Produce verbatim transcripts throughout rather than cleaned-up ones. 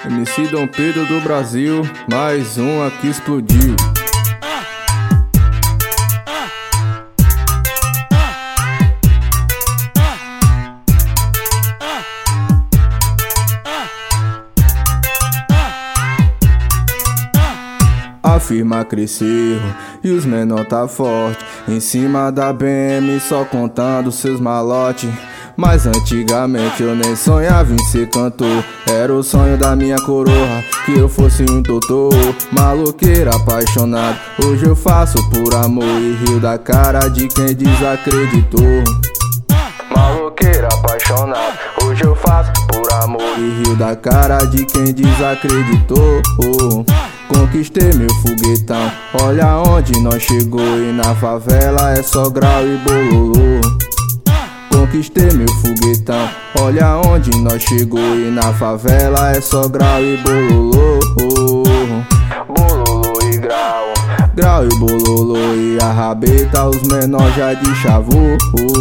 M C Dom Pedro do Brasil, mais um aqui explodiu. A firma cresceu e os menor tá forte em cima da B M, só contando seus malote. Mas antigamente eu nem sonhava em ser cantor, era o sonho da minha coroa que eu fosse um doutor. Maloqueiro apaixonado, hoje eu faço por amor e rio da cara de quem desacreditou. Maloqueiro apaixonado, hoje eu faço por amor e rio da cara de quem desacreditou. Conquistei meu foguetão, olha onde nós chegou, e na favela é só grau e bololô. Conquistei meu foguetão, olha onde nós chegou, e na favela é só grau e bololô. Bololô e grau, grau e bololô, e a rabeta os menor já de chavô.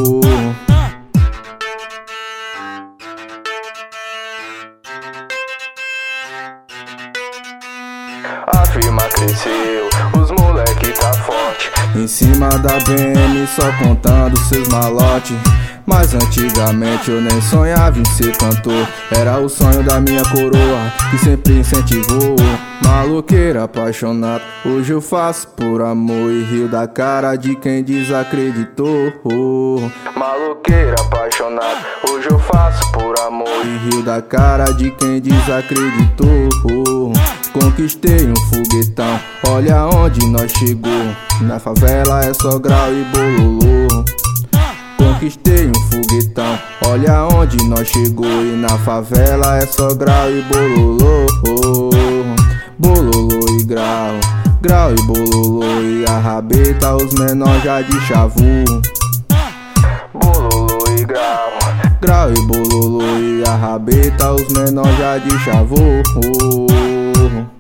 A firma cresceu, os moleque tá forte em cima da B M, só contando seus malote. Mas antigamente eu nem sonhava em ser cantor, era o sonho da minha coroa que sempre incentivou. Maloqueiro apaixonado, hoje eu faço por amor e rio da cara de quem desacreditou. Maloqueiro apaixonado, hoje eu faço por amor e rio da cara de quem desacreditou. Conquistei um foguetão, olha onde nós chegou, na favela é só grau e bololô. Conquistei um foguetão, olha onde nós chegou, e na favela é só grau e bololô. Bololô e grau, grau e bololô, e a rabeta os menor já de chavu. Bololô e grau, grau e bololô, e a rabeta os menor já de chavu.